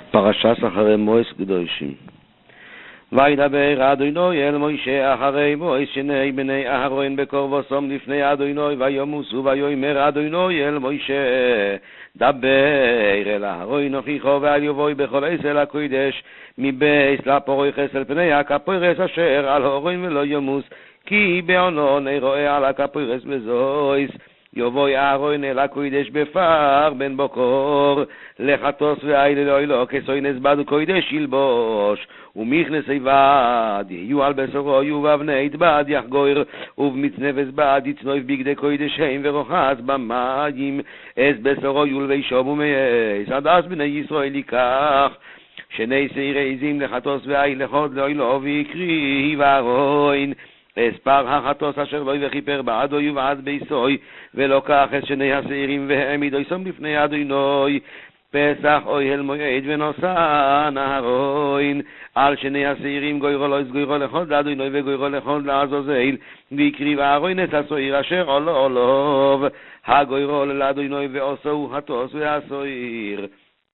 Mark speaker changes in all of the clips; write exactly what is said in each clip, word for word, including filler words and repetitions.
Speaker 1: פרשת אחרי מויס קדושים. וידבר אדוני אל מוישה אחרי מויס שני בני אהרון בקרבוסם לפני אדוני וימוסו ויאמר אדוני אל מוישה דבר אל אהרון אחיך ואל יבוא בכל עשל הקודש מבייס לפורחס אל פני הכפרס אשר על הורון ולא ימוס כי בעונון אירואה על הכפרס בזויס יבוא אהרון אל הקודש בפר בן בוקור לחטוס ואיל אלוהי לו כסוינס בד קודש ילבוש ומכנס איבד יהיו על בשרו ובאבני בד יחגויר ובמצנבס בד יצנויף בגדי קודש הם ורוחץ במים אס בשרו יולבי שום ומייס עד אז בני ישראל ייקח שני שעירי עזים לחטוס ואיל לחוד לאוי לו ויקרי ואהרון אספר החטוס אשר לא וכיפר בעדו יובעד ביסוי ולוקח את שני השעירים והעמידו יסום לפני אדוני פסח אוהל מועד ונוסע אהרון על שני השעירים גוירו לא יסגוירו לחוד לאדוני וגוירו לחוד לעזוזיל ויקריב אהרון את השעיר אשר עולו עולוב הגוירו לאדוני ועושו חטוס והשעיר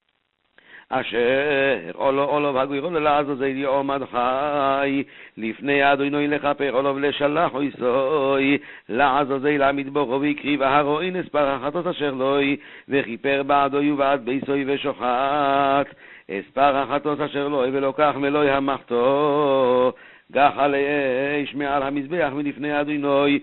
Speaker 1: אשר עולו עולו הגוירו לעזוזיל יעמד חי לפני אדוני לכפר עולו לשלח ויסוי לעזוזיל המדבור ויקריב אהרון אספר החטוס אשר לוי וכיפר בעדו יובעד ביסוי ושוחט אספר החטוס אשר לוי ולוקח מלוי המחתו גח על אש מעל המזבח מלפני אדוני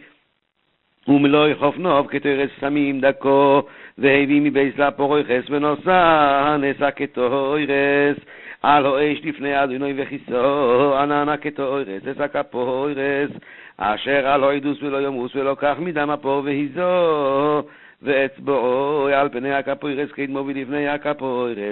Speaker 1: ומלוי חופנוב כתרס סמים דקו והביא מבייס לפורחס ונוסע נסע כתורס על האש לפני אדוני וכיסו עננה כתורס נסע כפורס אשר על העדוס ולא ימוס ולוקח מדם אפו והיזו ואצבעו על פני הכפורס כדמו ולפני הכפורס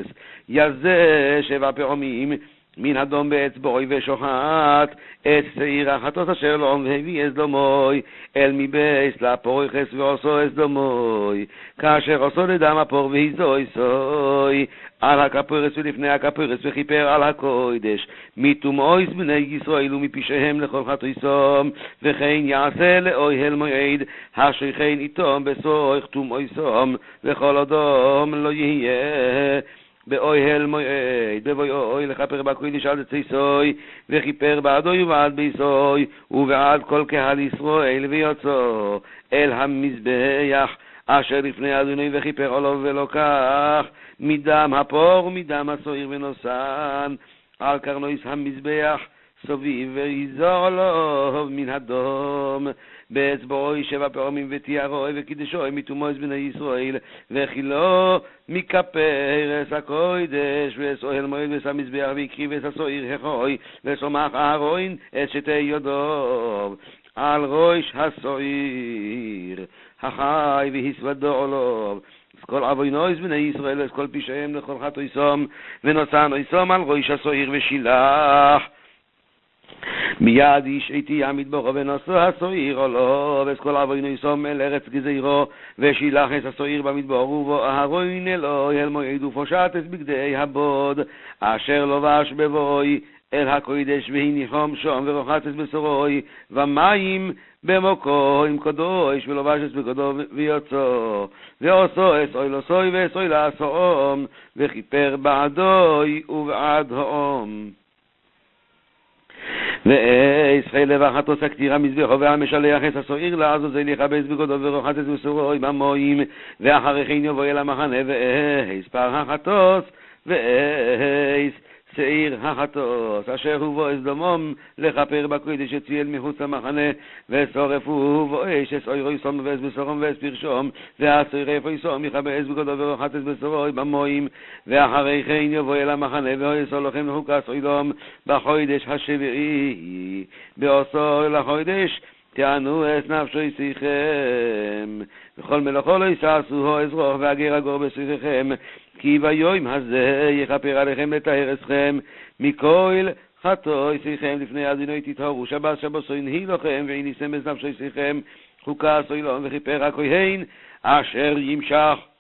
Speaker 1: יזה שבע פעמים מן אדום באצבעוי ושוחט את שעיר החטוס אשר לא והביא אסדומוי אל מבייס לפורחס ועושו אסדומוי כאשר עושו לדם הפור והיזוי סוי על הכפורס ולפני הכפורס וכיפר על הקודש מתומאויס בני ישראל ומפשעיהם לכל חטאיסם וכן יעשה לאוהל מועד השכן איתם בסויך תומאויסם וכל אדם לא יהיה באוהל מועד בבואי לכפר בקודש על ציסוי וכיפר בעדו ובעד ביסוי ובעד כל קהל ישראל ויוצא אל המזבח אשר לפני אדוני וכיפר עולו ולוקח מדם הפור ומדם הסוער ונוסן על קרנויס המזבח סוביב ויזור לו מן הדום באצבעוי שבע פעמים ותיארוי וקידשוי מתומויס בני ישראל וכילו מכפרס הקודש וסוהל מועד וסמזבח ויקריב את הסוער החוי וסומך אהרון את שתי יודוב על ראש הסוער החי והסוודו עולוב כל עוונויס בני ישראל וכל פשעיהם לכל חטאיסם ונוסענו איסם על ראש הסוער ושילח מיד איש איתי המדבור ונושא הסוער עולו וכל עוונו יסום אל ארץ גזירו ושילח את הסוער במדבור ובו אהרון אלוהי אל מועד ופושט את בגדי הבוד אשר לובש בבואי אל הקודש והניחום שום ורוחץ את בשרוי ומים במוקו עם קדוש ולובש את בגדו ויוצא ועושו אסוי לסוי ואסוי לעשום וכיפר בעדוי ובעד האום ואיס חלב החטוס הכתירה מזבחו והמשלח את הסוער לעזוזיל יכבס בגדו ורוחץ את בשרוי במים ואחרי כן יבוא אל המחנה ואיס פר החטוס ואיס שעיר החטוס אשר הוא בועז דומום לכפר בקודש הציל מחוץ למחנה ושורפו ואש אסוירו יסום ואס בשרום ואס פרשום והסוירפו יסום יכבס בגדו ורוחץ את בשרוי במים ואחרי כן יבוא אל המחנה ואיסו לכם לחוקס אוילום בחודש השביעי בעשור לחודש תענו את נפשו ישיכם וכל מלאכו לא ישעשו אזרוח והגר הגור בשיכם כי ביום הזה יכפר עליכם לטהר אתכם מכל חטאיכם לפני אדוני תטהרו שבת שבת ינהי לכם ויניסם את נפשו ישיכם חוקה סוילום וכיפר הכהן אשר ימשך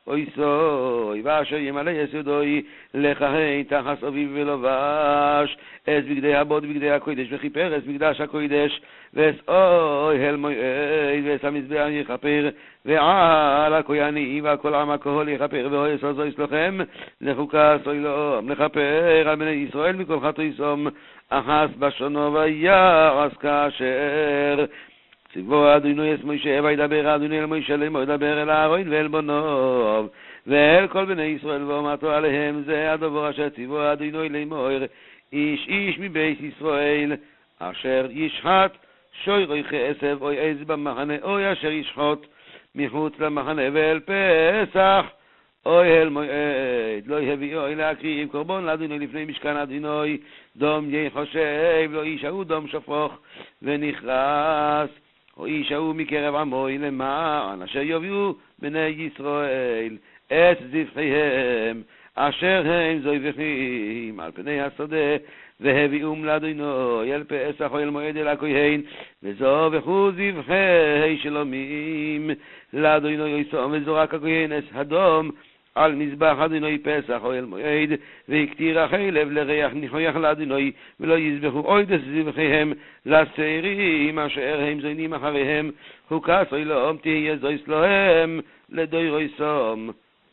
Speaker 1: אוי סוי, ואשר ימלא יסודוי, לכהן תחס אביב ולובש, אס בגדי הבוד בגדי הקודש, וכיפר אס מקדש הקודש, ואס אוי הל מועד, ואס המזבח יכפר, ועל הכהנים והכל עם הקהל יכפר, ואוי אסו יסלוחם, לחוקה סוילום, לכפר על בני ישראל מכל חטא יסום, אחס בשונו ויעש כאשר. ציוו אדוני אס מוישה וידבר אדוני אל מוישה לאמור ידבר אל אהרון ואל בניו ואל כל בני ישראל ואמרתו עליהם זה הדבר אשר ציוו אדוני לאמור איש איש מבית ישראל אשר ישחט שוירוי כעשב אוי עז במחנה אוי אשר ישחט מחוץ למחנה ואל פסח אוי אל מועד לא יביאו להקריב קורבן לאדוני לפני משכן אדוני דום יחשב לא ישהו דום שפוך ונכרס או ישהו מקרב עמוי למען אשר יביאו בני ישראל את זבחיהם אשר הם זובחים על פני השדה והביאום לאדוני אל פסח או אל מועד אל הכהן וזובחו זבחי שלומים לאדוני יסום וזורק הכהן את הדום על מזבח אדוני פסח או אל מועד והקטיר החלב לריח ניחויח לאדוני ולא יזבחו עוד את זבחיהם לשעירים אשר הם זוינים אחריהם חוקה סוילום תהיה זויס להם לדוירוי סום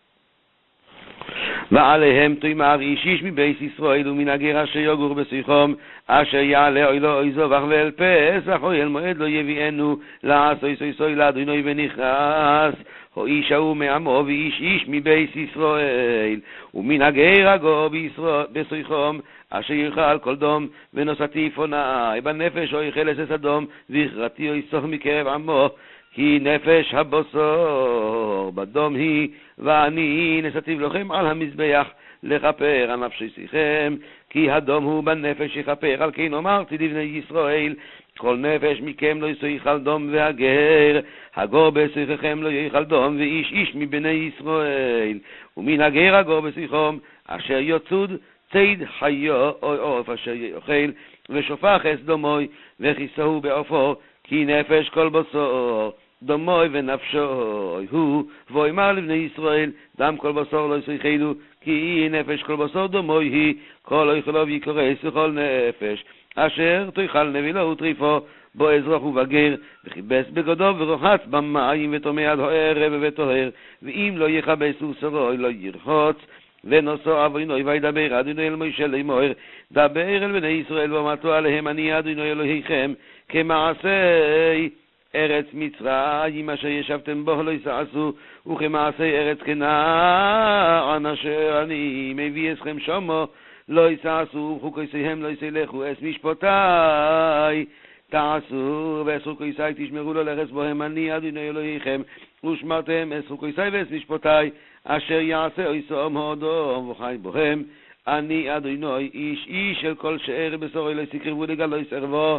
Speaker 1: ועליהם תאמר איש איש מבית ישראל ומן הגר אשר יגור בשיחום אשר יעלה אוי לא אוי זובח ואל פסח או אל מועד לא יביאנו לעשוי סוי סוי לאדוני ונכנס או איש ההוא מעמו ואיש איש מבית ישראל ומן הגר הגו בשיחום אשר יאכל כל דום ונוסעתי פונאי בנפש או יאכל אסס אדום והכרתי או יסוך מקרב עמו כי נפש הבוסור בדום היא ואני נסתיו לכם על המזבח לכפר על נפשי שיכם כי הדום הוא בנפש יכפר על כן אמרתי לבני ישראל כל נפש מכם לא יאכל דום והגר הגור בשיחכם לא יאכל דום ואיש איש מבני ישראל ומן הגר הגור בשיחום אשר יוצוד ציד חיו או עוף אשר יאכל ושופח אס דומוי וכיסהו בעופו כי נפש כל בשר דומוי ונפשוי הוא ואומר לבני ישראל דם כל בשר לא יאכלו כי נפש כל בשר דומוי היא כל אוכלו ויקרס וכל נפש אשר תאכל נבילו וטריפו בו אזרח ובגר וכיבס בגדו ורוחץ במים וטומא עד הערב וטהר ואם לא יכבס ושרוי לא ירחוץ ונושא אבינוי וידבר אדוני אל מוישה לאמור דבר אל בני ישראל ואמרתו עליהם אני אדוני אלוהיכם כמעשי ארץ מצרים אשר ישבתם בו לא יסעשו וכמעשי ארץ כנען אשר אני מביא אתכם שמו לא יסעשו וחוקיהם לא יסלחו אס משפטי תעשו ואס חוקי תשמרו לו לארץ בוהם אני אדוני אלוהיכם ושמרתם אס חוקי ואס משפטי אשר יעשה איסום הודום וחי בוהם אני אדוני איש איש של כל שאר בשורי לא יסקרבו לגלו יסרבו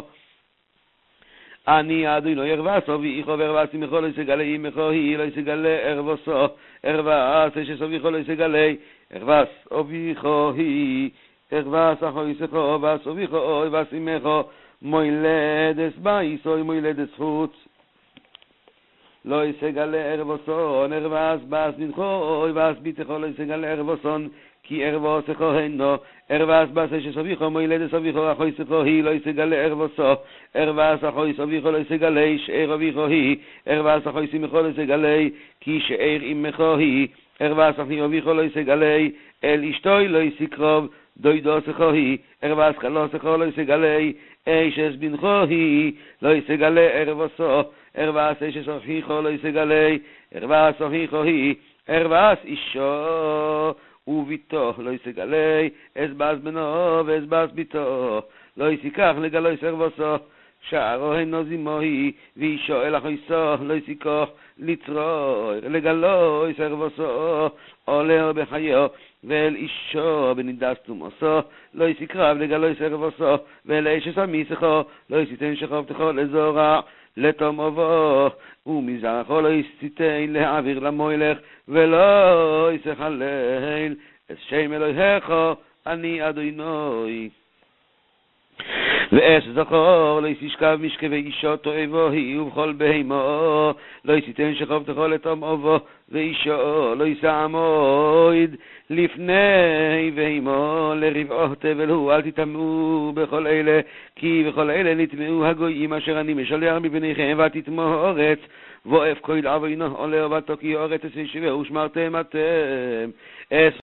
Speaker 1: אני אדוני ארבסו ואיכו וארבסי מכו לא יסגלה אימכו היא לא יסגלה ארבסו ארבס שסוביכו לא יסגלה ארבס אביכו היא ארבס אחו יסכו ארבס אביכו ארבס אימכו מוילדס בייסוי מוילדס חוץ לא יסגלה ארבסון ארבס בס מנחו ארבס ביתכו לא יסגלה ארבסון כי ארבוס כהנו ארבס בס שסוביכו מוילדס אביכו אחו יסכו היא לא יסגלה ארבסו ארבס אחו יסוביכו לא יסגלה שאר אביכו היא ארבס אחו יסמיכו לא יסגלה כי שאר אימכו היא ארבס אחו אביכו לא יסגלה אל אשתוי לא יסקרוב דוידו סכו היא ארבס חלו סכו לא יסגלה אשס בנכו היא לא יסגלה ארבסו ארבס אשס אחיכו לא יסגלה ארבס אחיכו היא ארבס אישו וביתו לא יסגלה אסבס בנו ואסבס ביתו לא יסיקח לגלו יסרבסו שערו הינו זימוהי ואישו אל אחויסו לא יסיקח לצרוי לגלו יסרבסו עולה בחיו ואל אישו בנידס תומוסו לא יסיקרב לגלו יסרבסו ואל אשס המיסכו לא יסיתן שכבתכו לזורע לתום אובו ומזרחו לא יסיתן להעביר למוילך ולא יסחלל את שם אלוהיך אני אדוני ואש זכור לא ישכב משכבי אישו תועבו היא ובכל בהמו לא יסיתן שכב תכל את עמו ואישו לא יסעמוד לפני בהמו לרבעו תבל הוא אל תטמאו בכל אלה כי בכל אלה נטמאו הגויים אשר אני משלח מפניכם ותטמאו אורץ ואף כל עווינו עולה ובתוקי אורץ ישבו ושמרתם אתם